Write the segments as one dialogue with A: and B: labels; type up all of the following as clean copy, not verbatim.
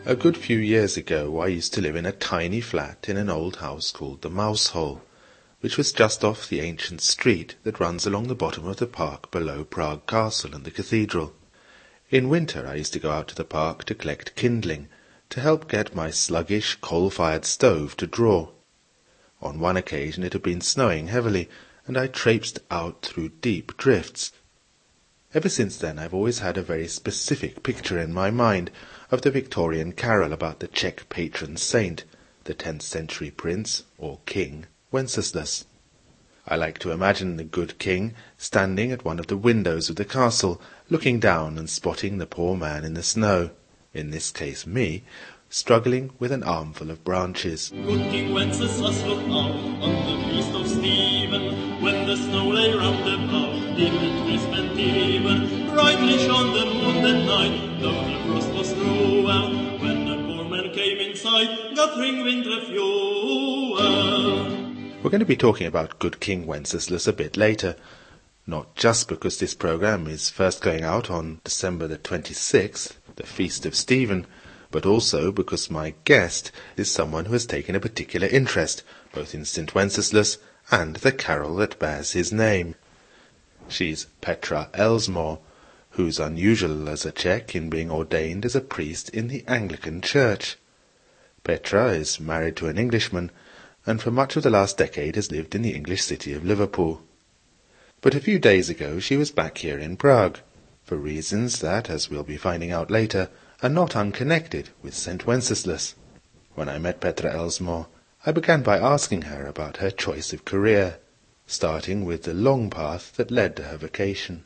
A: A good few years ago I used to live in a tiny flat in an old house called the Mouse Hole, which was just off the ancient street that runs along the bottom of the park below Prague Castle and the cathedral. In winter I used to go out to the park to collect kindling, to help get my sluggish coal-fired stove to draw. On one occasion it had been snowing heavily, and I traipsed out through deep drifts. Ever since then I've always had a very specific picture in my mind of the Victorian carol about the Czech patron saint, the 10th century prince, or king, Wenceslas. I like to imagine the good king standing at one of the windows of the castle, looking down and spotting the poor man in the snow, in this case me, struggling with an armful of branches.
B: Good King Wenceslas looked out on the feast of Stephen, when the snow lay round about, dim and crisp and even. Brightly shone the moon that night, though the frost was cruel, when the poor man came in sight, gathering winter fuel.
A: We're going to be talking about Good King Wenceslas a bit later, not just because this program is first going out on December the 26th, the Feast of Stephen, but also because my guest is someone who has taken a particular interest, both in St. Wenceslas and the carol that bears his name. She's Petra Elsmore, who's unusual as a Czech in being ordained as a priest in the Anglican Church. Petra is married to an Englishman, and for much of the last decade has lived in the English city of Liverpool. But a few days ago she was back here in Prague, for reasons that, as we'll be finding out later, are not unconnected with St. Wenceslas. When I met Petra Elsmore, I began by asking her about her choice of career, starting with the long path that led to her vocation.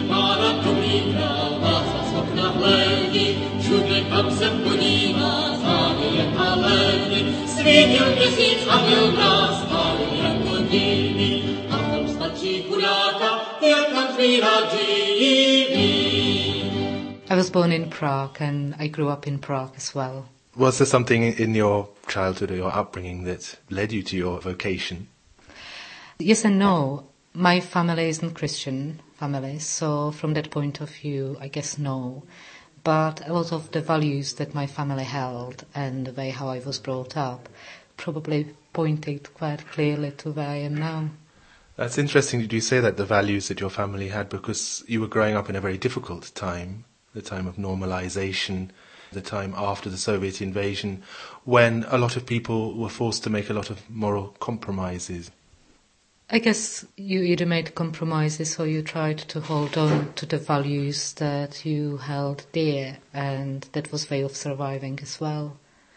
C: I was born in Prague and I grew up in Prague as well.
A: Was there something in your childhood or your upbringing that led you to your vocation?
C: Yes and no. My family isn't Christian family, so from that point of view, I guess no. But a lot of the values that my family held and the way how I was brought up probably pointed quite clearly to where I am now.
A: That's interesting that you say that, the values that your family had, because you were growing up in a very difficult time, the time of normalization, the time after the Soviet invasion, when a lot of people were forced to make a lot of moral compromises.
C: I guess you either made compromises or you tried to hold on to the values that you held dear, and that was way of surviving as well.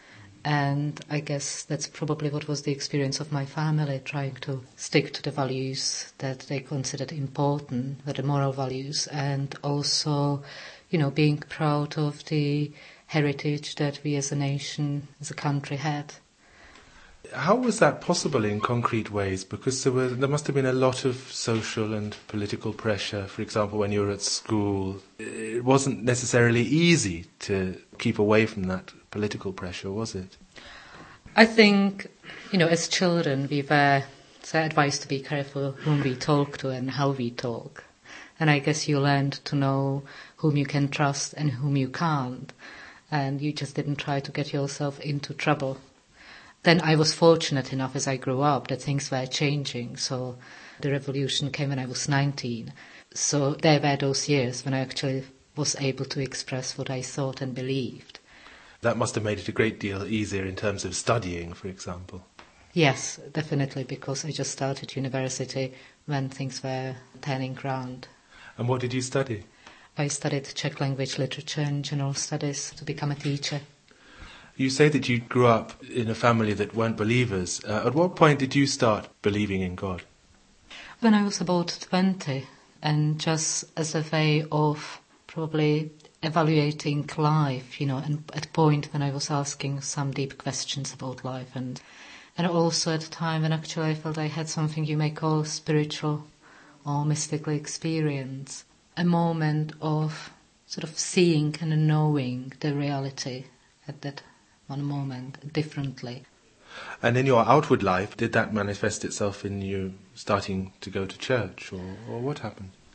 C: And I guess that's probably what was the experience of my family, trying to stick to the values that they considered important, the moral values, and also, being proud of the heritage that we as a nation, as a country had.
A: How was that possible in concrete ways? Because there must have been a lot of social and political pressure. For example, when you were at school, it wasn't necessarily easy to keep away from that political pressure, was it?
C: I think, as children, we were advised to be careful whom we talk to and how we talk. And I guess you learned to know whom you can trust and whom you can't. And you just didn't try to get yourself into trouble. Then I was fortunate enough as I grew up that things were changing. So the revolution came when I was 19. So there were those years when I actually was able to express what I thought and believed.
A: That must have made it a great deal easier in terms of studying, for example.
C: Yes, definitely, because I just started university when things were turning round.
A: And what did you study?
C: I studied Czech language, literature and general studies to become a teacher.
A: You say that you grew up in a family that weren't believers. At what point did you start believing in God?
C: When I was about 20, and just as a way of probably evaluating life, and at a point when I was asking some deep questions about life, and also at a time when actually I felt I had something you may call spiritual or mystical experience, a moment of sort of seeing and knowing the reality at that one moment differently.
A: And in your outward life, did that manifest itself in you starting to go to church, or what happened?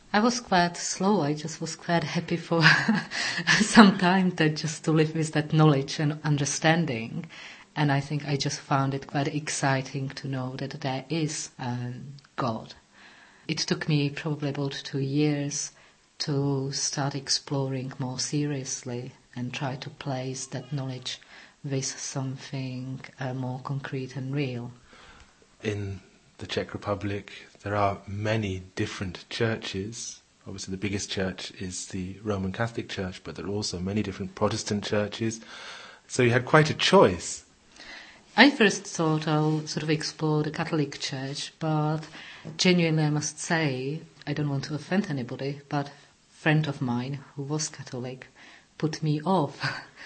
C: I was quite slow. I just was quite happy for some time just to live with that knowledge and understanding. And I think I just found it quite exciting to know that there is God. It took me probably about 2 years to start exploring more seriously and try to place that knowledge with something more concrete and real.
A: In the Czech Republic, there are many different churches. Obviously, the biggest church is the Roman Catholic Church, but there are also many different Protestant churches. So you had quite a choice.
C: I first thought I'll sort of explore the Catholic Church, but genuinely I must say, I don't want to offend anybody, but a friend of mine who was Catholic put me off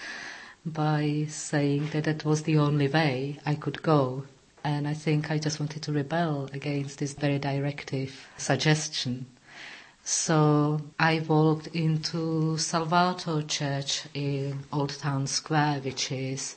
C: by saying that that was the only way I could go. And I think I just wanted to rebel against this very directive suggestion. So I walked into Salvator Church in Old Town Square, which is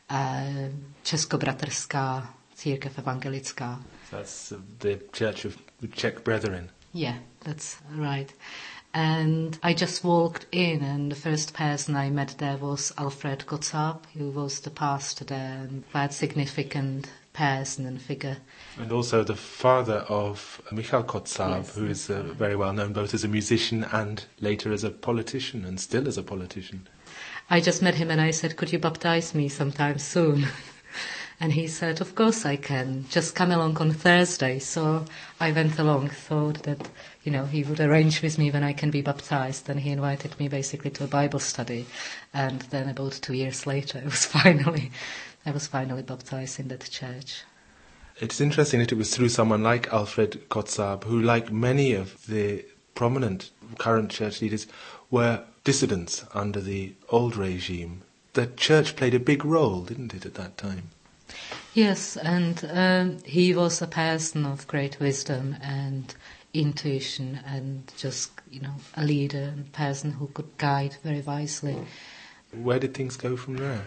C: Českobratrská církev evangelická.
A: That's the Church of the Czech Brethren.
C: Yeah, that's right. And I just walked in, and the first person I met there was Alfred Kotzab, who was the pastor there, and quite significant person and figure.
A: And also the father of Michal Kotzab, yes, who is very well known both as a musician and later as a politician, and still as a politician.
C: I just met him and I said, could you baptize me sometime soon? And he said, of course I can, just come along on Thursday. So I went along, thought that, he would arrange with me when I can be baptized. And he invited me basically to a Bible study. And then about 2 years later, I was finally baptized in that church.
A: It's interesting that it was through someone like Alfred Kotzab, who, like many of the prominent current church leaders, were dissidents under the old regime. The church played a big role, didn't it, at that time?
C: Yes, and he was a person of great wisdom and intuition, and just, a leader, a person who could guide very wisely.
A: Where did things go from there?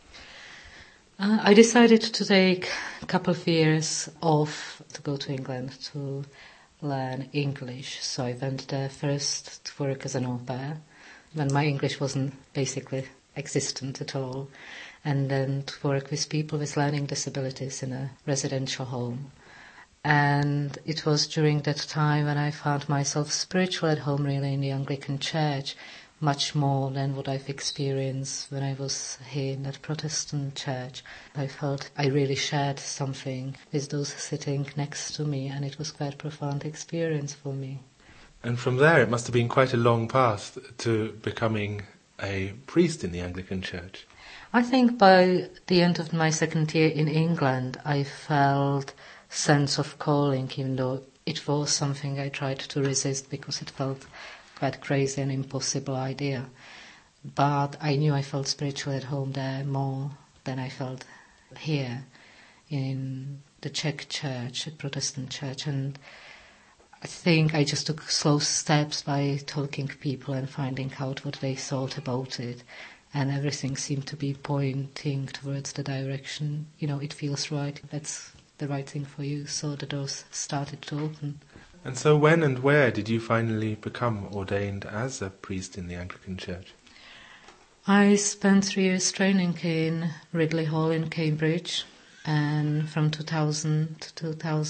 C: I decided to take a couple of years off to go to England to learn English. So I went there first to work as an au pair, when my English wasn't basically existent at all, and then to work with people with learning disabilities in a residential home. And it was during that time when I found myself spiritual at home, really, in the Anglican Church, much more than what I've experienced when I was here in that Protestant church. I felt I really shared something with those sitting next to me, and it was quite a profound experience for me.
A: And from there it must have been quite a long path to becoming a priest in the Anglican Church.
C: I think by the end of my second year in England, I felt sense of calling, even though it was something I tried to resist because it felt quite crazy and impossible idea. But I knew I felt spiritual at home there more than I felt here in the Czech church, the Protestant church. And I think I just took slow steps by talking to people and finding out what they thought about it. And everything seemed to be pointing towards the direction, it feels right, that's the right thing for you. So the doors started to open.
A: And so when and where did you finally become ordained as a priest in the Anglican Church?
C: I spent 3 years training in Ridley Hall in Cambridge, and from 2000 to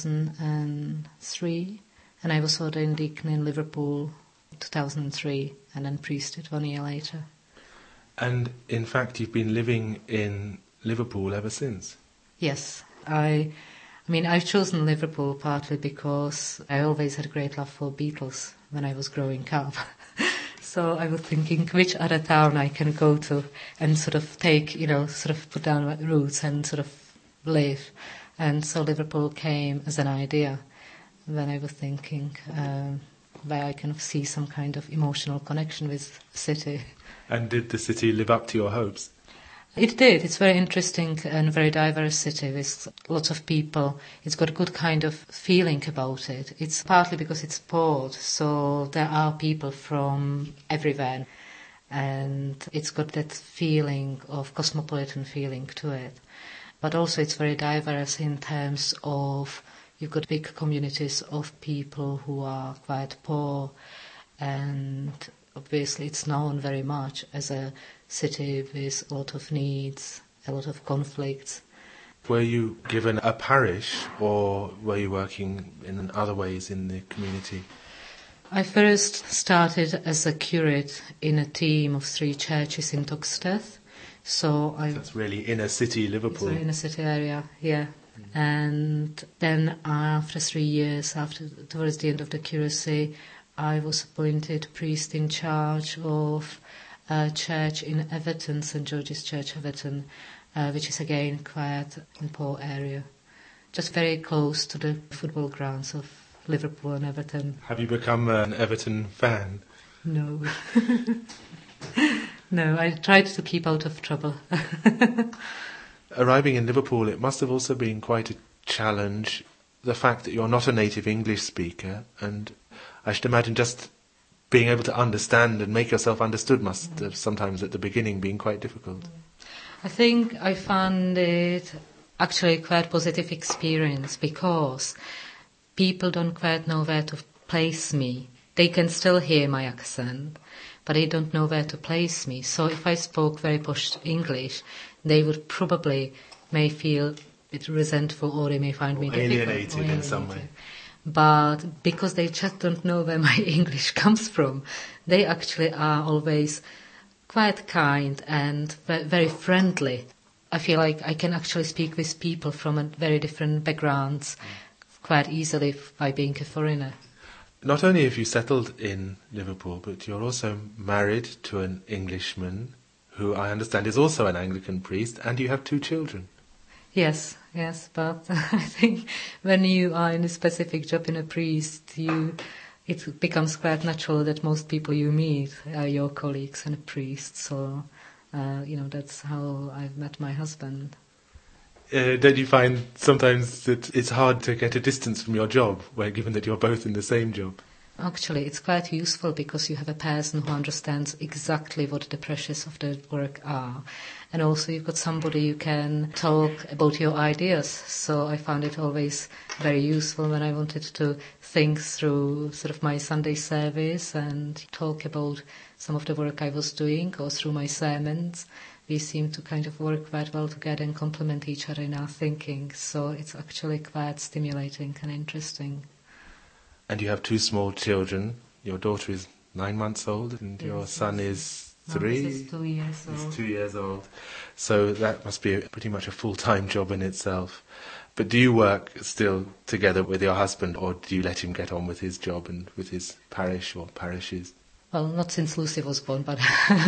C: 2003, and I was ordained deacon in Liverpool 2003, and then priesthood 1 year later.
A: And in fact you've been living in Liverpool ever since?
C: Yes, I've chosen Liverpool partly because I always had a great love for Beatles when I was growing up. So I was thinking which other town I can go to and sort of take, put down my roots and sort of live. And so Liverpool came as an idea when I was thinking where I can see some kind of emotional connection with the city.
A: And did the city live up to your hopes?
C: It did. It's very interesting and very diverse city with lots of people. It's got a good kind of feeling about it. It's partly because it's port, so there are people from everywhere. And it's got that feeling of cosmopolitan feeling to it. But also it's very diverse in terms of you've got big communities of people who are quite poor, and obviously it's known very much as a city with a lot of needs, a lot of conflicts.
A: Were you given a parish, or were you working in other ways in the community?
C: I first started as a curate in a team of 3 churches in Toxteth. So
A: that's really inner city Liverpool.
C: It's inner city area, yeah. And then after 3 years, towards the end of the curacy, I was appointed priest in charge of a church in Everton, St George's Church, Everton, which is again quite a poor area, just very close to the football grounds of Liverpool and Everton.
A: Have you become an Everton fan?
C: No. No, I tried to keep out of trouble.
A: Arriving in Liverpool, it must have also been quite a challenge, the fact that you're not a native English speaker, and I should imagine just being able to understand and make yourself understood must have sometimes at the beginning been quite difficult.
C: I think I found it actually quite a positive experience because people don't quite know where to place me. They can still hear my accent, but they don't know where to place me. So if I spoke very posh English, they would probably may feel a bit resentful, or they may find me
A: alienated in some way.
C: But because they just don't know where my English comes from, they actually are always quite kind and very friendly. I feel like I can actually speak with people from a very different backgrounds quite easily by being a foreigner.
A: Not only have you settled in Liverpool, but you're also married to an Englishman who I understand is also an Anglican priest, and you have 2 children.
C: Yes, but I think when you are in a specific job in a priest, it becomes quite natural that most people you meet are your colleagues and a priest. So, that's how I've met my husband.
A: Don't you find sometimes that it's hard to get a distance from your job, given that you're both in the same job?
C: Actually, it's quite useful because you have a person who understands exactly what the pressures of the work are. And also you've got somebody you can talk about your ideas. So I found it always very useful when I wanted to think through sort of my Sunday service and talk about some of the work I was doing, or through my sermons. We seem to kind of work quite well together and complement each other in our thinking. So it's actually quite stimulating and interesting.
A: And you have 2 small children. Your daughter is 9 months old, and your son is 3.
C: He's 2 years old.
A: He's 2 years old. So that must be pretty much a full-time job in itself. But do you work still together with your husband, or do you let him get on with his job and with his parish or parishes?
C: Well, not since Lucy was born, but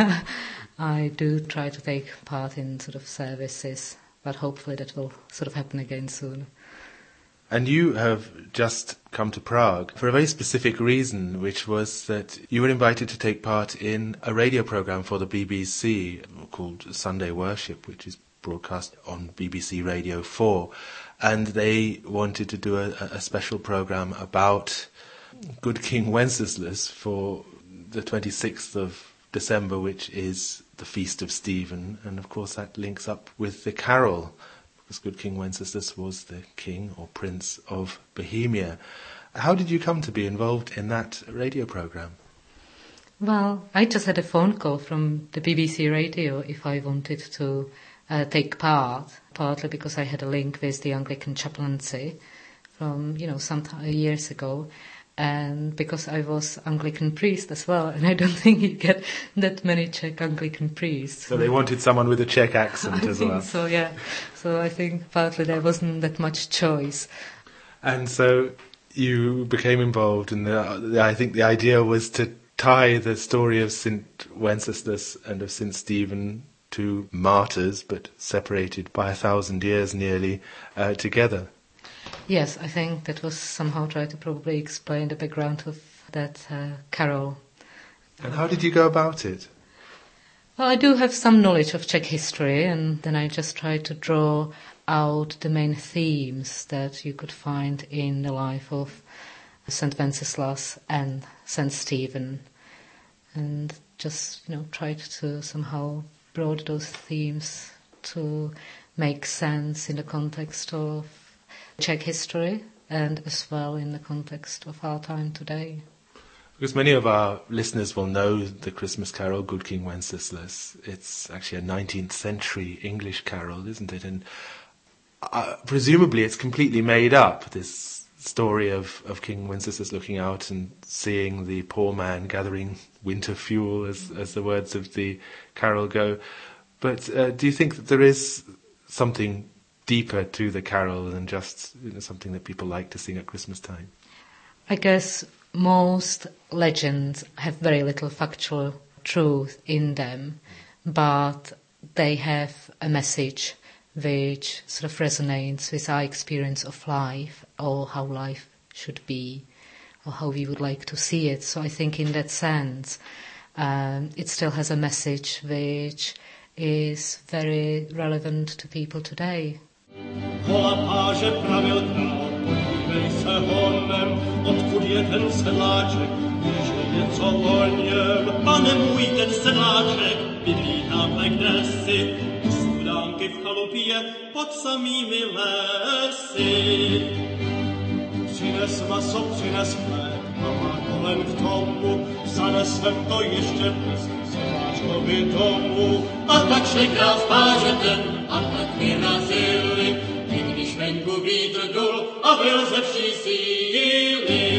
C: I do try to take part in sort of services, but hopefully that will sort of happen again soon.
A: And you have just come to Prague for a very specific reason, which was that you were invited to take part in a radio programme for the BBC called Sunday Worship, which is broadcast on BBC Radio 4. And they wanted to do a special programme about Good King Wenceslas for the 26th of December, which is the Feast of Stephen. And of course that links up with the carol, because Good King Wenceslas was the king or prince of Bohemia. How did you come to be involved in that radio programme?
C: Well, I just had a phone call from the BBC Radio if I wanted to take part, partly because I had a link with the Anglican chaplaincy from, some years ago, and because I was Anglican priest as well, and I don't think you get that many Czech Anglican priests.
A: So they wanted someone with a Czech accent as well.
C: So, yeah. So I think partly there wasn't that much choice.
A: And so you became involved, and I think the idea was to tie the story of St. Wenceslas and of St. Stephen, two martyrs, but separated by 1,000 years nearly, together.
C: Yes, I think that was somehow trying to probably explain the background of that carol.
A: And how did you go about it?
C: Well, I do have some knowledge of Czech history, and then I just tried to draw out the main themes that you could find in the life of St. Wenceslas and St. Stephen, and just, tried to somehow brought those themes to make sense in the context of Czech history, and as well in the context of our time today.
A: Because many of our listeners will know the Christmas carol, Good King Wenceslas. It's actually a 19th century English carol, isn't it? And presumably it's completely made up, this story of King Wenceslas looking out and seeing the poor man gathering winter fuel, as the words of the carol go. But do you think that there is something deeper to the carol than just something that people like to sing at Christmas time?
C: I guess most legends have very little factual truth in them, but they have a message which sort of resonates with our experience of life, or how life should be, or how we would like to see it. So I think in that sense, it still has a message which is very relevant to people today.
B: Podívej se honem, odkud je ten sedláček, víš, že něco o něm. Pane můj, ten sedláček bydlí tamhle kdesi, u studánky v chalupě pod samými lesy. Přines maso, přines chléb, a má kolem k tomu, zanesem to ještě dnes sedláčkovi domů. A tak šli král v pářeten, a tak vyrazili, když venku vítr dul a byl ze vší síly.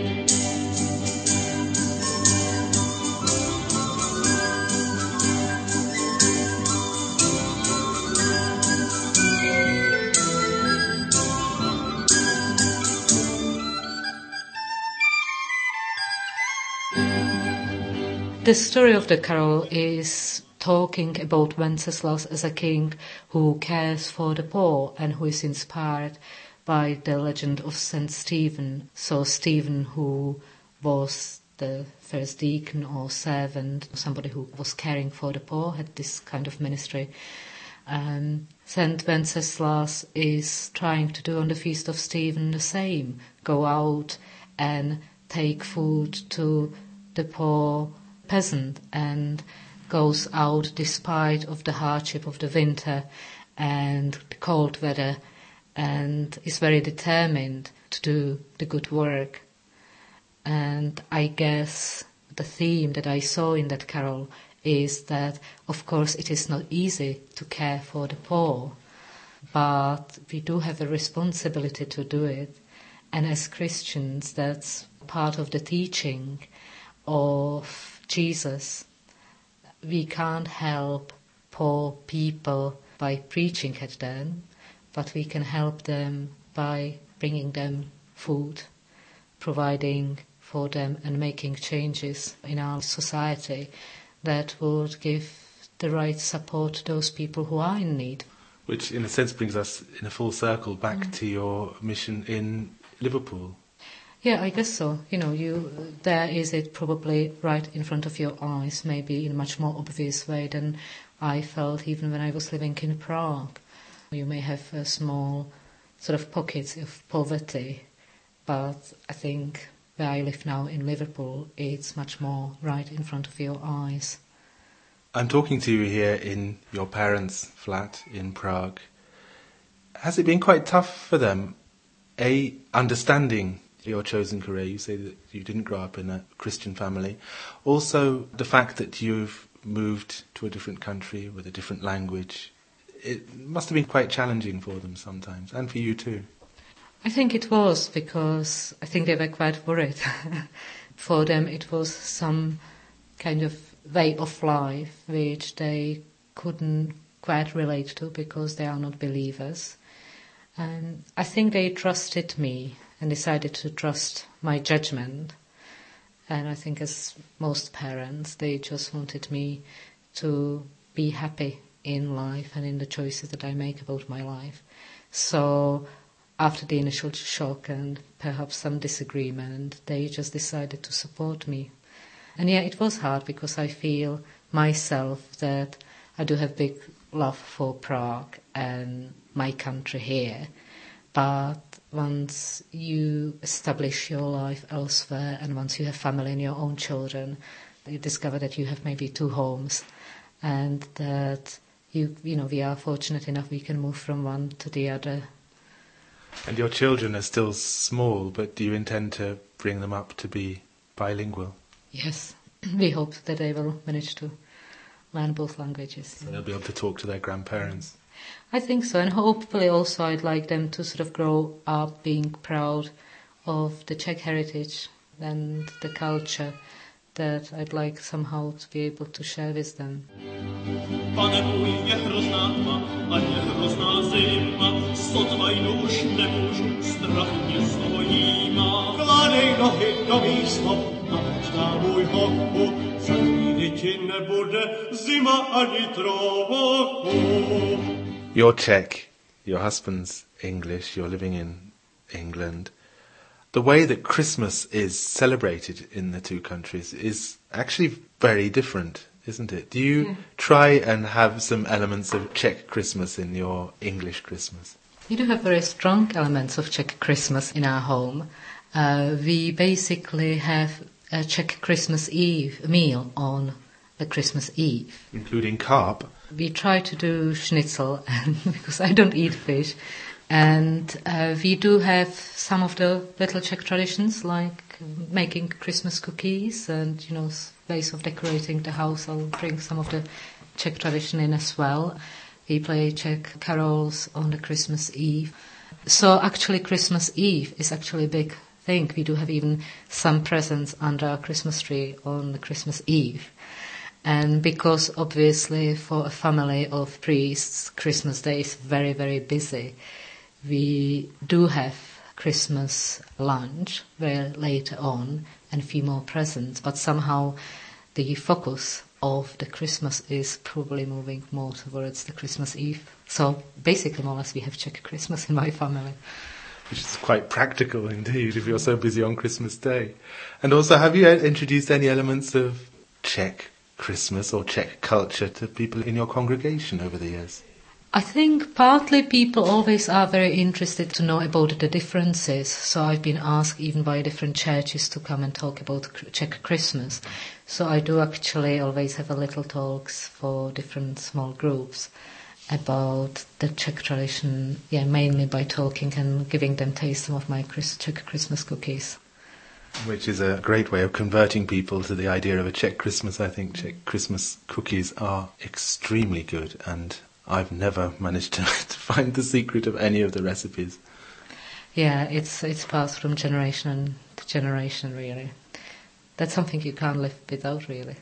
C: The story of the carol is talking about Wenceslas as a king who cares for the poor and who is inspired by the legend of St. Stephen. So Stephen, who was the first deacon or servant, somebody who was caring for the poor, had this kind of ministry. St. Wenceslas is trying to do on the Feast of Stephen the same, go out and take food to the poor peasant, and goes out despite of the hardship of the winter and the cold weather, and is very determined to do the good work. And I guess the theme that I saw in that carol is that, of course, it is not easy to care for the poor, but we do have a responsibility to do it. And as Christians, that's part of the teaching of Jesus. We can't help poor people by preaching at them, but we can help them by bringing them food, providing for them and making changes in our society that would give the right support to those people who are in need.
A: Which in a sense brings us in a full circle back to your mission in Liverpool.
C: Yeah, I guess so. There is it probably right in front of your eyes, maybe in a much more obvious way than I felt even when I was living in Prague. You may have a small sort of pockets of poverty, but I think where I live now in Liverpool, it's much more right in front of your eyes.
A: I'm talking to you here in your parents' flat in Prague. Has it been quite tough for them, understanding your chosen career? You say that you didn't grow up in a Christian family. Also, the fact that you've moved to a different country with a different language, it must have been quite challenging for them sometimes, and for you too.
C: I think it was, because I think they were quite worried. For them it was some kind of way of life which they couldn't quite relate to because they are not believers. And I think they trusted me and decided to trust my judgment. And I think as most parents, they just wanted me to be happy in life and in the choices that I make about my life. So after the initial shock and perhaps some disagreement, they just decided to support me. And yeah, it was hard because I feel myself that I do have big love for Prague and my country here. But once you establish your life elsewhere and once you have family and your own children, you discover that you have maybe two homes, and that we are fortunate enough we can move from one to the other.
A: And your children are still small, but do you intend to bring them up to be bilingual?
C: Yes, we hope that they will manage to learn both languages.
A: So they'll be able to talk to their grandparents.
C: I think so, and hopefully also I'd like them to sort of grow up being proud of the Czech heritage and the culture that I'd like somehow to be able to share with them.
B: Pane můj, je hrozná tma a je hrozná zima, sotva jdu už nemůžu, strach mě z toho jímá. Kládej nohy do mých stop a počká můj hopu, za chvíli ti nebude zima ani trochu.
A: You're Czech, your husband's English, you're living in England. The way that Christmas is celebrated in the two countries is actually very different, isn't it? Do you try and have some elements of Czech Christmas in your English Christmas?
C: We do have very strong elements of Czech Christmas in our home. We basically have a Czech Christmas Eve meal on the Christmas Eve.
A: Including carp?
C: We try to do schnitzel, because I don't eat fish. And we do have some of the little Czech traditions, like making Christmas cookies and, ways of decorating the house. I'll bring some of the Czech tradition in as well. We play Czech carols on the Christmas Eve. So actually Christmas Eve is actually a big thing. We do have even some presents under our Christmas tree on the Christmas Eve. And because obviously for a family of priests, Christmas Day is very, very busy. We do have Christmas lunch very later on and a few more presents, but somehow the focus of the Christmas is probably moving more towards the Christmas Eve. So basically more or less we have Czech Christmas in my family.
A: Which is quite practical indeed if you're so busy on Christmas Day. And also, have you introduced any elements of Czech Christmas or Czech culture to people in your congregation over the years?
C: I think partly people always are very interested to know about the differences. So I've been asked even by different churches to come and talk about Czech Christmas. So I do actually always have a little talks for different small groups about the Czech tradition, mainly by talking and giving them taste some of my Czech Christmas cookies.
A: Which is a great way of converting people to the idea of a Czech Christmas. I think Czech Christmas cookies are extremely good, and I've never managed to find the secret of any of the recipes.
C: Yeah, it's passed from generation to generation, really. That's something you can't live without, really.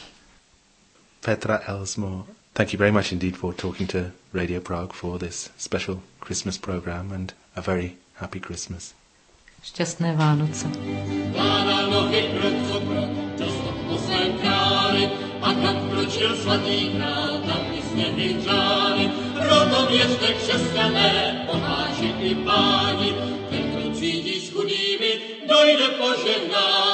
A: Petra Elsmo, thank you very much indeed for talking to Radio Prague for this special Christmas program, and a very happy Christmas.
C: Šťastné Vánoce.
B: Vláda nohy často po svém králi, a tak kročil svatý král, tam i sněhy dřály. Proto věřte křesťané, boháči i páni, ten, kdo cítí s chudými, dojde požehnání.